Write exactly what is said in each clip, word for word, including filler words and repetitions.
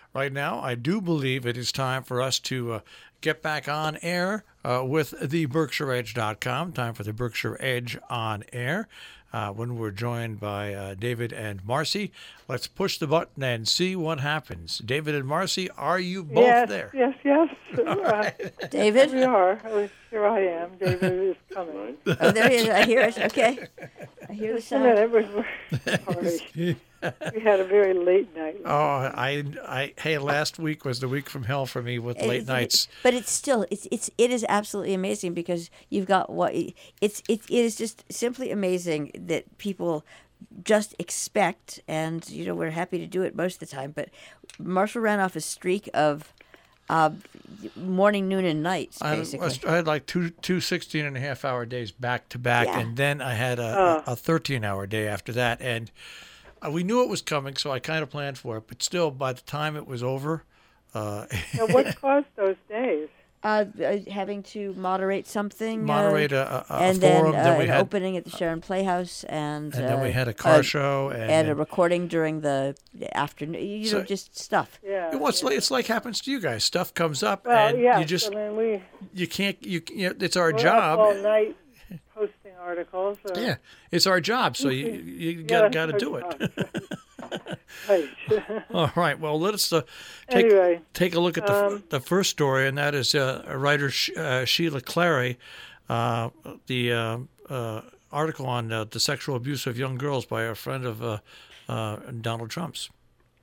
right now, I do believe it is time for us to uh, get back on air uh, with the Berkshire Edge dot com. Time for the Berkshire Edge on air. Uh, when we're joined by uh, David and Marcy. Let's push the button and see what happens. David and Marcy, are you both yes, there? Yes, yes, Right. uh, David? we are. Oh, here I am. David is coming. Oh, there he is. I hear it. Okay. I hear the Just a minute. sound. We're sorry. We had a very late night. Oh, I, I, hey, last week was the week from hell for me with late It's- nights. But it's still it's it's it is absolutely amazing because you've got what it's it, it is just simply amazing that people just expect, and you know we're happy to do it most of the time. But Marshall ran off a streak of uh, morning, noon, and night I, basically. I had like two two sixteen and a half hour days back to back, Yeah. and then I had a, a thirteen hour day after that. And uh, we knew it was coming, so I kind of planned for it. But still, by the time it was over, uh, Now, what caused those days? Uh, uh, having to moderate something, moderate uh, a, a, a and forum, then, uh, then we an had, opening at the Sharon Playhouse, and and then we uh, had a car uh, show, and, and a recording during the afternoon. You know, So- just stuff. Yeah. well, it's like it's like happens to you guys. Stuff comes up, Well, and yes. you just I mean, we you can't you, you know, it's our we're job. up all night posting articles. Uh, Yeah, it's our job, so you you yeah, got that's got to our do it. job. Right. All right. Well, let's uh, take Anyway, take a look at the um, the first story, and that is uh, writer Sh- uh, Sheila Clary, uh, the uh, uh, article on uh, the sexual abuse of young girls by a friend of uh, uh, Donald Trump's.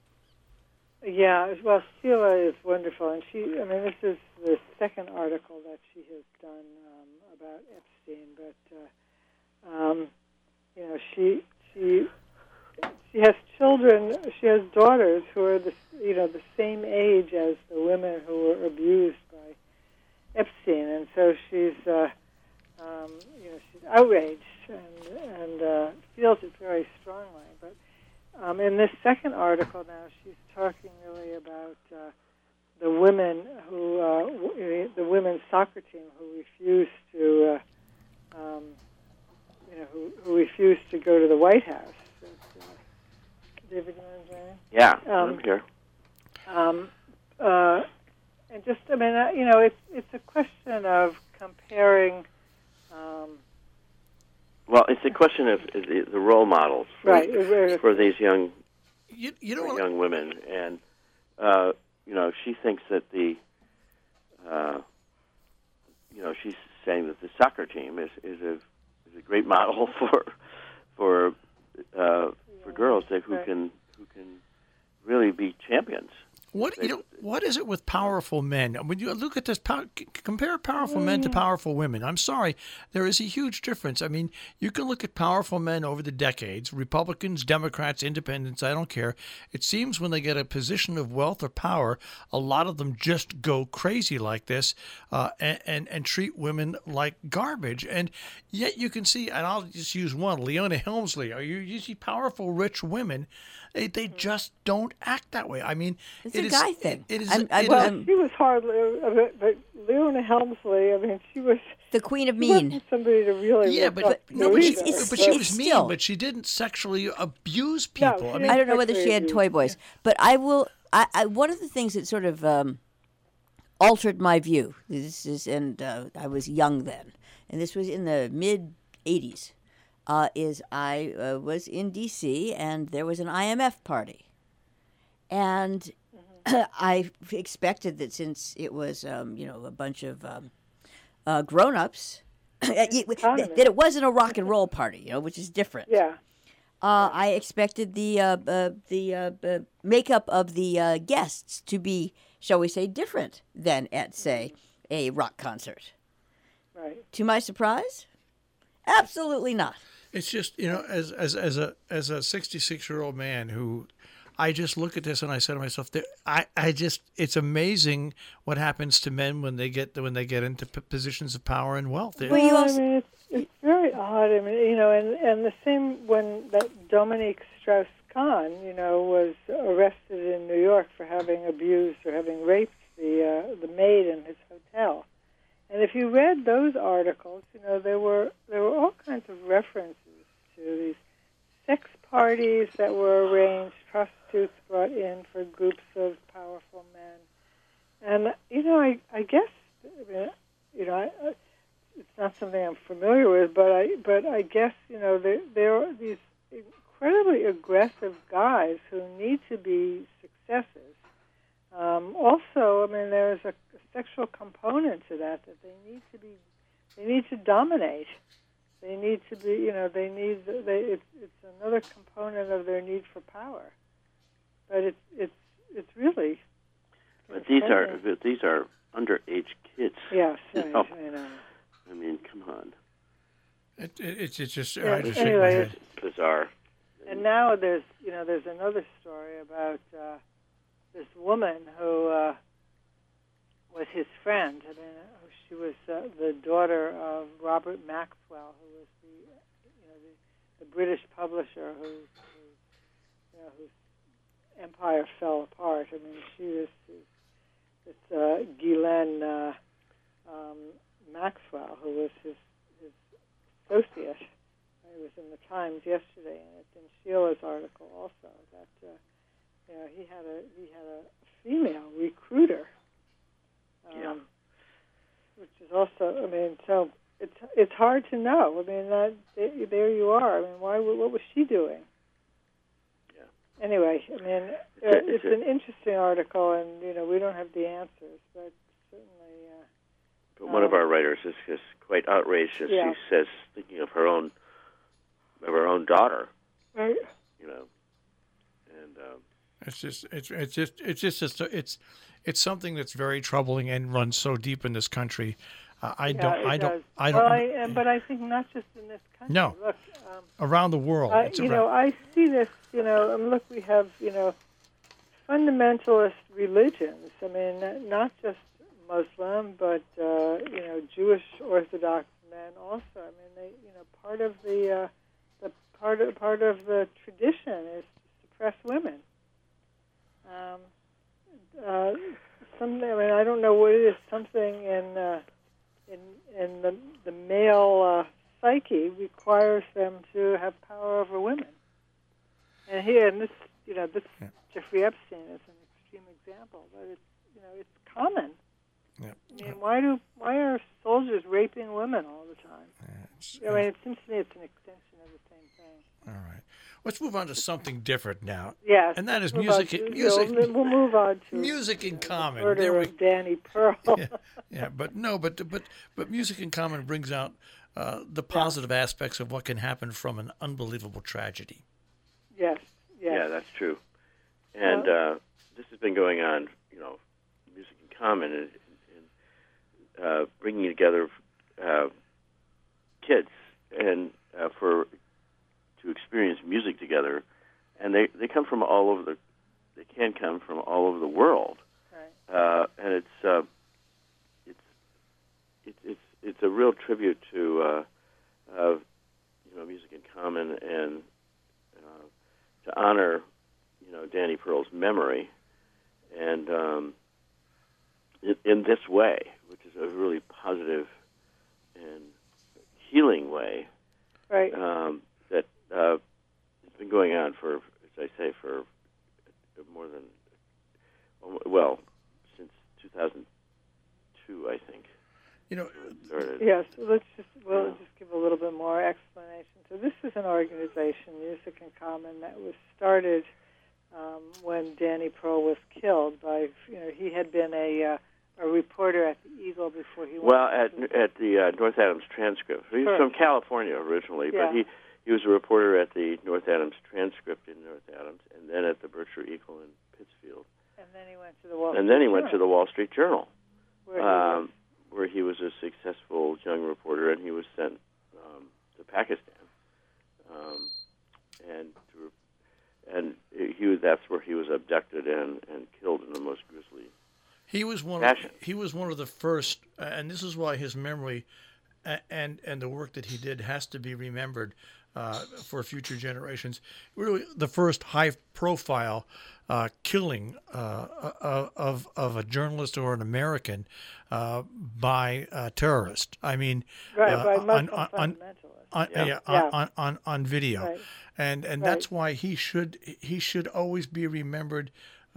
Yeah, well, Sheila is wonderful, and she, I mean, this is the second article that she has done um, about Epstein, but, uh, um, you know, she, she, she has children, she has daughters who are, the, you know, the same age as the women who were abused by Epstein, and so she's, uh, um, you know, she's outraged and, and uh, feels it very strongly, but Um, in this second article now, she's talking really about uh, the women who, uh, w- the women's soccer team who refused to, uh, um, you know, who, who refused to go to the White House. Uh, David, you want to join in? Yeah, Um, I'm here. Um, uh, and just, I mean, uh, you know, it's it's a question of comparing. Um, Well, it's a question of the, the role models for, Right. for these young You, you know for what? young women, and uh, you know, she thinks that the, uh, you know, she's saying that the soccer team is, is a is a great model for for uh, for girls that who right. can who can really be champions. What you know? What is it with powerful men? When you look at this, pow- c- compare powerful men to powerful women. I'm sorry, there is a huge difference. I mean, you can look at powerful men over the decades, Republicans, Democrats, Independents. I don't care. It seems when they get a position of wealth or power, a lot of them just go crazy like this, uh, and, and and treat women like garbage. And yet you can see, and I'll just use one, Leona Helmsley. Are you you see powerful, rich women? They, they just don't act that way. I mean, It's it a is- guy thing. It is. I'm- I'm- it well, is- I'm- she was hardly, uh, but, but Leona Helmsley, I mean, she was The Queen of she Mean. wasn't somebody to really Yeah, look but, up but to no, but she, either. it's- but she it's was mean. still- But she didn't sexually abuse No, people. she I mean, I don't know whether she had Sexually toy boys, but I will. I, I one of the things that sort of um, altered my view. This is, and uh, I was young then, and this was in the mid eighties. Uh, is I uh, was in D C and there was an I M F party, and I expected that since it was um, you know a bunch of um, uh, grown-ups, that that it wasn't a rock and roll party, you know, which is different. Yeah. Uh, I expected the uh, uh, the uh, uh, makeup of the uh, guests to be, shall we say, different than at, say, a rock concert. Right. To my surprise, absolutely not. it's just you know, as as as a as a sixty-six year old man who, I just look at this and I say to myself, there- I I just it's amazing what happens to men when they get when they get into p- positions of power and wealth. It- Well, you Well, also- I mean, it's, it's very odd. I mean, you know, and, and the same when that Dominique Strauss-Kahn, you know, was arrested in New York for having abused or having raped the uh, the maid in his hotel. And if you read those articles, you know, there were there were all kinds of references to these sex parties that were arranged, prostitutes brought in for groups of powerful I, I guess, I mean, you know, I, it's not something I'm familiar with, but I, but I guess, you know, there, there are these incredibly aggressive guys who need to be successes. Um, also, I mean, there's a, a sexual component to that, that they need to be, they need to dominate. They need to be, you know, they need, they, it's, it's another component of their need for power. But it's, it's, it's really. But these are, but these are underage kids. Yes, you right, know? I know. I mean, come on. It, it, it's it's just Yeah, I just anyway, shake my head. It's bizarre. And now there's, you know, there's another story about uh, this woman who uh, was his friend. I mean, she was uh, the daughter of Robert Maxwell, who was the, you know, the, the British publisher who, who, you know, whose empire fell apart. I mean, she was this, this uh, Ghislaine uh, um, Maxwell, who was his, his associate. It was in the Times yesterday, and it's in Sheila's article also that uh, you know he had a he had a female recruiter, um, Yeah. which is also, I mean, so it's it's hard to know. I mean, that there you are. I mean, why? What was she doing? Yeah. Anyway, I mean, It's uh, a- it's it's a- an interesting article, and you know we don't have the answers, but certainly. Uh, But one of Um, our writers is just quite outrageous. Yeah. She says, thinking of her own, of her own daughter, right. you know, and um, It's just it's it's just it's just it's it's, it's something that's very troubling and runs so deep in this country. Uh, I Yeah, don't it I don't does. I don't Well, I, and, but I think not just in this country. No. Look, um, around the world. I, it's you around, know, I see this. You know, and look, we have you know, fundamentalist religions. I mean, not just Muslim, but uh, you know, Jewish Orthodox men also. I mean, they, you know, part of the uh, the part of part of the tradition is to suppress women. Um, uh, something. I mean, I don't know what it is. Something in uh, in in the the male uh, psyche requires them to have power over women. And here, and this, you know, this Yeah. Jeffrey Epstein is an extreme example, but it's you know, it's common. Yeah. I mean, why do why are soldiers raping women all the time? It's- I mean, it seems to me it's an extension of the same thing. all right. Let's move on to something different now. Yes, And that is move music- on to- music- We'll, we'll move on to Music in you know, the common. murder There we- of Danny Pearl. yeah, yeah, but no, but but but music in common brings out uh, the positive aspects of what can happen from an unbelievable tragedy. Yes, yes. yeah, that's true. And uh, this has been going on, you know, Music in Common and, and uh, bringing together uh, kids and uh, for to experience music together, and they, they come from all over the they can come from all over the world, Right. uh, and it's uh, it's it's it's it's a real tribute to uh, uh, you know Music in Common and uh, to honor you know Danny Pearl's memory, and um, in, in this way, which is a really positive and healing way. Right. Um, that uh, it's been going on for, as I say, for more than, well, since two thousand two, I think. You know, It started. Yes, let's just we'll Yeah. just give a little bit more explanation. So this is an organization, Music in Common, that was started um, when Danny Pearl was killed. By you know, he had been a uh, a reporter at the Eagle before he. Well, went at to- at the uh, North Adams Transcript. He was Sure. from California originally, Yeah. but he he was a reporter at the North Adams Transcript in North Adams, and then at the Berkshire Eagle in Pittsfield, and then he went to the Wall. and then he Street went to Journal, the Wall Street Journal, where he um, was- where he was a successful young reporter, and he was sent um, to Pakistan, um, and to, and he was that's where he was abducted and, and killed in the most grisly. he was one. Of, Passion. he was one of the first, uh, and this is why his memory a- and and the work that he did has to be remembered uh, for future generations. Really, the first high-profile uh, killing uh, of, of of a journalist or an American uh, by a terrorist. I mean, right uh, by on, Muslim on, on, fundamentalists. on, Yeah. yeah, Yeah. On, on, on on video, Right. and and that's why he should he should always be remembered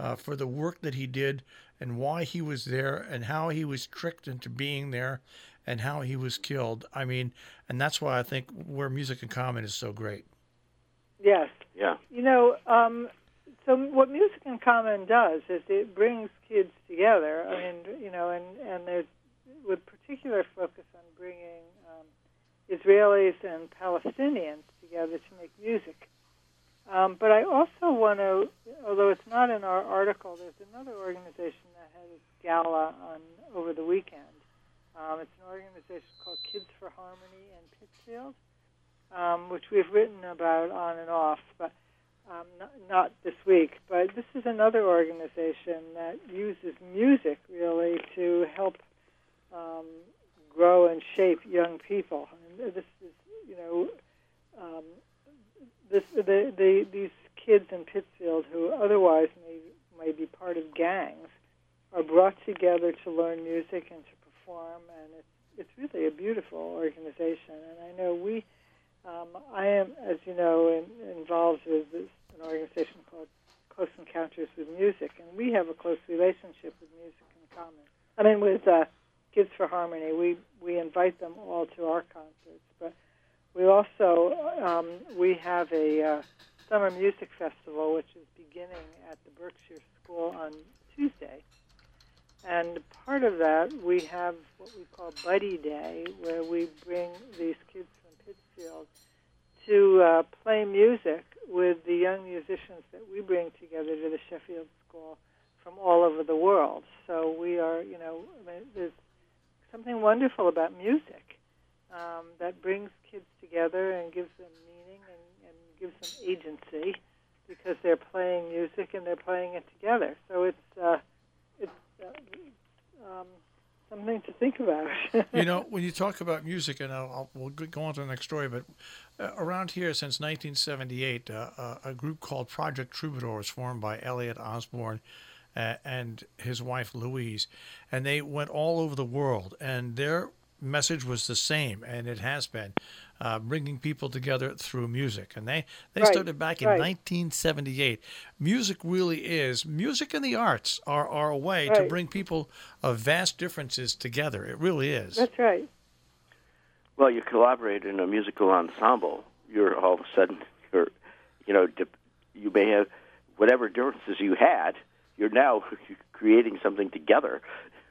uh, for the work that he did and why he was there and how he was tricked into being there and how he was killed. I mean, and that's why I think Where Music in Common is so great. Yes. Yeah. You know, um, so what Music in Common does is it brings kids together. I mean, you know, and, and there's with particular focus on bringing um, Israelis and Palestinians together to make music. Um, but I also want to, although it's not in our article, there's another organization that had its gala on over the weekend. Um, it's an organization called Kids for Harmony in Pittsfield, um, which we've written about on and off, but um, not, not this week. But this is another organization that uses music really to help um, grow and shape young people. And this is, you know, um, this the, the these kids in Pittsfield who otherwise may may be part of gangs are brought together to learn music and to perform, and it's it's really a beautiful organization. And I know we, um, I am, as you know, in, involved with this, an organization called Close Encounters with Music, and we have a close relationship with Music in Common. I mean, with uh, Kids for Harmony, we we invite them all to our concerts, but we also um, we have a uh, summer music festival which is beginning at the Berkshire School on Tuesday. And part of that, we have what we call Buddy Day, where we bring these kids from Pittsfield to uh, play music with the young musicians that we bring together to the Sheffield School from all over the world. So we are, you know, I mean, there's something wonderful about music um, that brings kids together and gives them meaning and, and gives them agency because they're playing music and they're playing it together. So it's uh, it's uh, um, something to think about. You know, when you talk about music, and I'll, I'll, we'll go on to the next story, but uh, around here since nineteen seventy-eight, uh, uh, a group called Project Troubadour was formed by Elliot Osborne uh, and his wife Louise, and they went all over the world, and their message was the same, and it has been, uh, bringing people together through music. And they, they right, started back in right. nineteen seventy-eight. Music really is, music and the arts are, are a way right. to bring people of vast differences together. It really is. That's right. Well, you collaborate in a musical ensemble. You're all of a sudden, you're, you know, you may have whatever differences you had, you're now creating something together.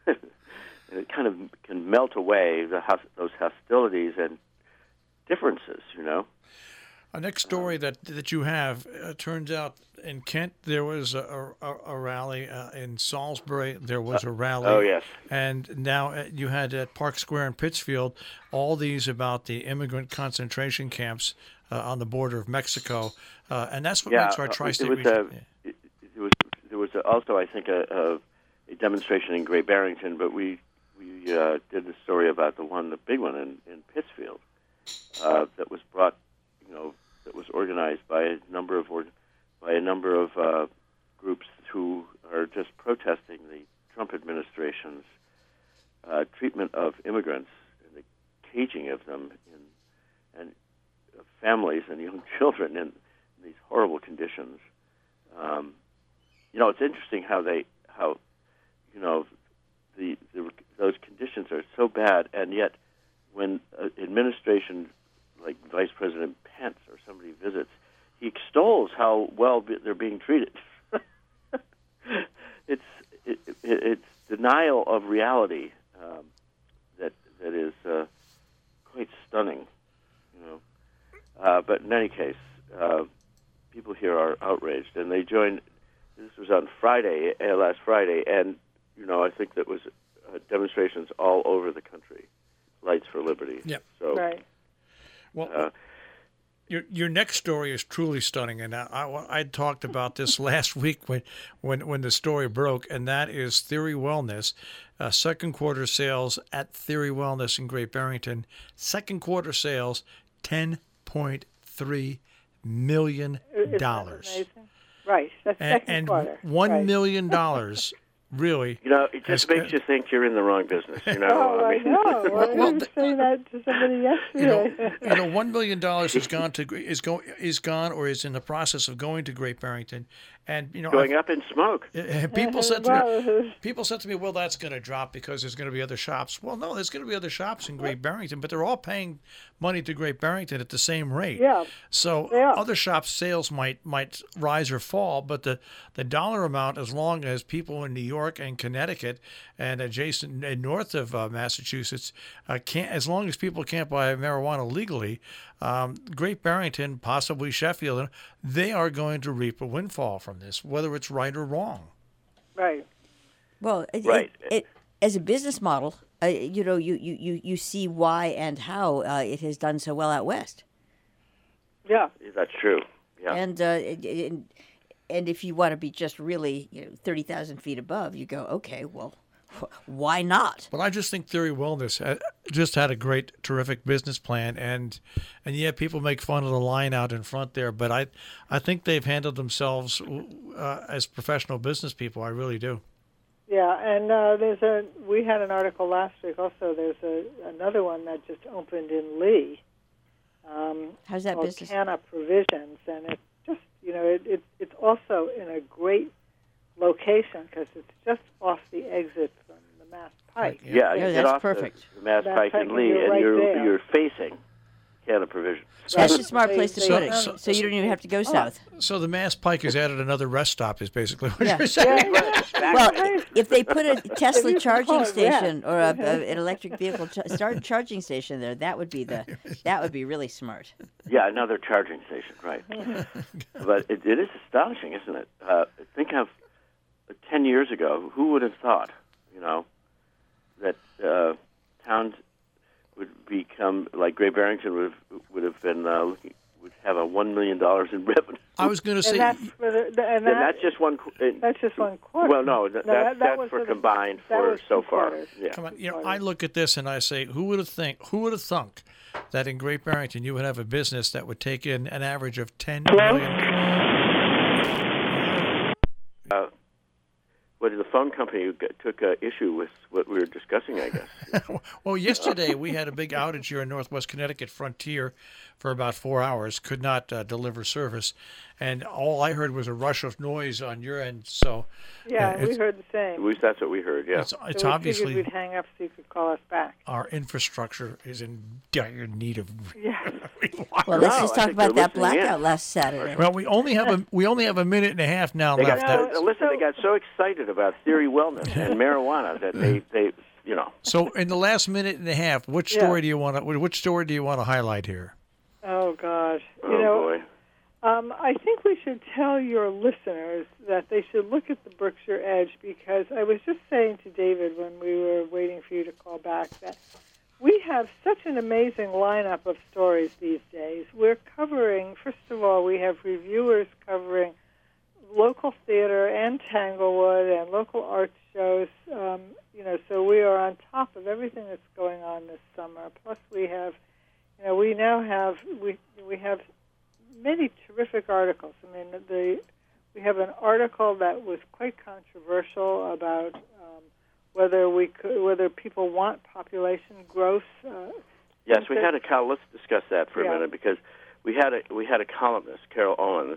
And it kind of can melt away the, those hostilities and differences, you know. A next story that that you have uh, turns out in Kent there was a, a, a rally, uh, in Salisbury there was a rally. Uh, oh yes. And now uh, you had at Park Square in Pittsfield all these about the immigrant concentration camps uh, on the border of Mexico, uh, and that's what yeah, makes our tri-state it was region. A, it, it was there was also I think a, a, a demonstration in Great Barrington, but we. We uh, did the story about the one, the big one in, in Pittsfield, uh, that was brought, you know, that was organized by a number of or, by a number of uh, groups who are just protesting the Trump administration's uh, treatment of immigrants and the caging of them in and uh, families and young children in, in these horrible conditions. Um, you know, it's interesting how they how you know. The, the, those conditions are so bad, and yet when uh, administration like Vice President Pence or somebody visits, he extols how well be, they're being treated. it's it, it, it's denial of reality um, that that is uh, quite stunning, you know. Uh, but in any case, uh, people here are outraged, and they joined. This was on Friday, uh, last Friday, and. You know, I think that was uh, demonstrations all over the country, Lights for Liberty. Yeah. So, right. Well, uh, your your next story is truly stunning, and I, I I talked about this last week when when when the story broke, and that is Theory Wellness, uh, second quarter sales at Theory Wellness in Great Barrington, second quarter sales ten point three million dollars. Isn't that amazing? Right. That's and, second and quarter. one right. million dollars. Really, you know, it just has, makes you think you're in the wrong business. You know, Oh, I, I mean, know. I Well, was th- saying that to somebody you yesterday. know, you know, one million dollars has gone to is go is gone or is in the process of going to Great Barrington, And you know, Going I- up in smoke. people said to me, Well, people said to me, "Well, that's going to drop because there's going to be other shops." Well, no, there's going to be other shops in Great Barrington, but they're all paying money to Great Barrington at the same rate. Yeah. So Yeah. other shops' sales might might rise or fall, but the, the dollar amount, as long as people in New York and Connecticut and adjacent and north of uh, Massachusetts uh, can't, as long as people can't buy marijuana legally, um, Great Barrington, possibly Sheffield, they are going to reap a windfall from this, whether it's right or wrong. right. Well, it, Right. it, it, as a business model, uh, you know, you, you, you, you see why and how uh, it has done so well out west. Yeah. That's true. Yeah. And, uh, it- it- and and if you want to be just really, you know, thirty thousand feet above, you go, okay, well, why not? But I just think Theory Wellness uh, just had a great, terrific business plan, and and yeah, people make fun of the line out in front there, but I I think they've handled themselves uh, as professional business people. I really do. Yeah, and uh, there's a. We had an article last week. Also, there's a another one that just opened in Lee. Um, How's that called business? Canna Provisions, and it's just you know it, it it's also in a great location because it's just off the exit from the Mass Pike. Yeah, you Yeah, get that's off the- perfect. The, Mass Mass Pike Pike, and and Lee, you're and right you're there. you're facing Canna Provision. That's Right. a smart They- place to they- put it, So- so you don't even have to go south. So the Mass Pike has added another rest stop, is basically what Yeah. you're saying. Well, if they put a Tesla used to charging call it station or a, a, an electric vehicle ch- start charging station there, that would be the that would be really smart. Yeah, another charging station, right. But it, it is astonishing, isn't it? Uh, think of uh, ten years ago, who would have thought, you know, that uh, towns would become, like Great Barrington would have, would have been, uh, looking, would have a one million dollars in revenue. I was going to say, And that's for the, the and And that, that's just one. qu- and- that's just one quarter. Well, no, that, No, that, that- that that's was for for the- combined that for was so two far. quarters. Yeah. come on, you know, I look at this and I say, who would have think, who would have thunk that in Great Barrington you would have a business that would take in an average of ten million? Uh, well, the phone company who got- took uh, issue with what we were discussing, I guess. Well, yesterday we had a big outage here in Northwest Connecticut Frontier for about four hours, could not uh, deliver service, and all I heard was a rush of noise on your end. So Yeah, uh, we it's, heard the At same. least that's what we heard. Yeah. it's, So it's we obviously figured we'd hang up so you could call us back. our infrastructure is in dire need of. Yeah. Well, let's No, just I talk think about they're that listening in. blackout last Saturday. Well, we only have a we only have a minute and a half now They got left. No, That- so, listen. They got so excited about Theory Wellness and marijuana that they, they, you know. So, in the last minute and a half, which Yeah. story do you want to which story do you want to highlight here? Oh gosh. Oh You know, boy. Um, I think we should tell your listeners that they should look at the Berkshire Edge because I was just saying to David when we were waiting for you to call back that we have such an amazing lineup of stories these days. We're covering, first of all, we have reviewers covering local theater and Tanglewood and local art shows. Um, you know, so we are on top of everything that's going on this summer. Plus, we have, you know, we now have we we have many terrific articles. I mean, the we have an article that was quite controversial about um, whether we could, whether people want population growth. Uh, Yes, we had a col. Let's discuss that for a Yeah. minute because we had a we had a columnist, Carol Owens,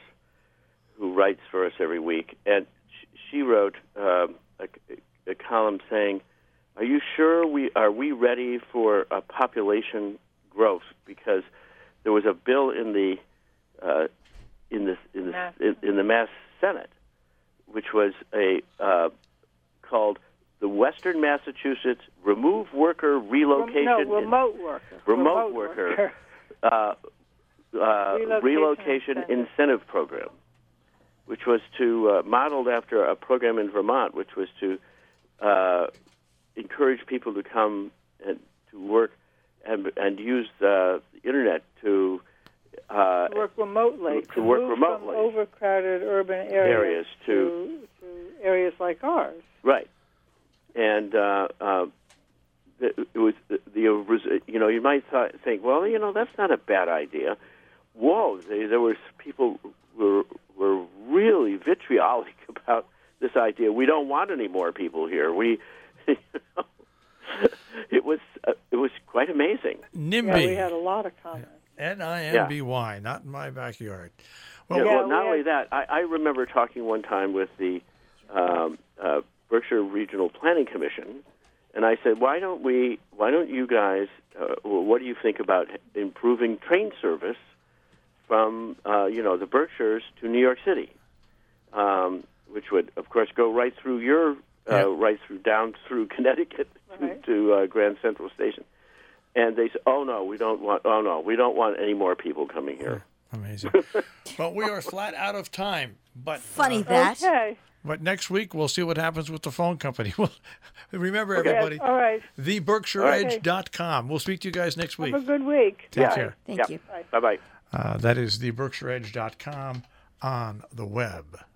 who writes for us every week, and she, she wrote um, a, a column saying, "Are you sure we are we ready for a population growth?" Because there was a bill in the uh, in the in the Mass. in, in the Mass Senate, which was a uh, called the Western Massachusetts Remove Worker Relocation. no, remote worker. Remote worker. uh, uh, Relocation relocation incentive. incentive program, which was to uh, modeled after a program in Vermont, which was to uh, encourage people to come and to work and and use the internet to uh, To work remotely. to work move remotely. from overcrowded urban areas, Areas to- to, to areas like ours. right, and uh, uh, it it was the, the you know you might th- think, well, you know that's not a bad idea. Whoa, they, there was people were were really vitriolic about this idea. We don't want any more people here. We, you know, it was uh, it was quite amazing. NIMBY. Yeah, we had a lot of comments. N I M B Y, not in my backyard. Well, yeah, Yeah, well, not we only had- that, I, I remember talking one time with the um, uh, Berkshire Regional Planning Commission, and I said, "Why don't we? Why don't you guys? Uh, well, what do you think about improving train service from uh, you know the Berkshires to New York City, um, which would, of course, go right through your uh, Yeah. right through down through Connecticut to, Right. to uh, Grand Central Station." And they said, "Oh no, we don't want. Oh no, we don't want any more people coming here." amazing. But we are flat out of time. But Funny uh, that. Okay. but next week we'll see what happens with the phone company. Well, remember, Yes, everybody, all right. the berkshire edge dot com. We'll speak to you guys next week. Have a good week. Take Yeah. care. Thank Yeah. you. Bye bye. Uh, that is the berkshire edge dot com on the web.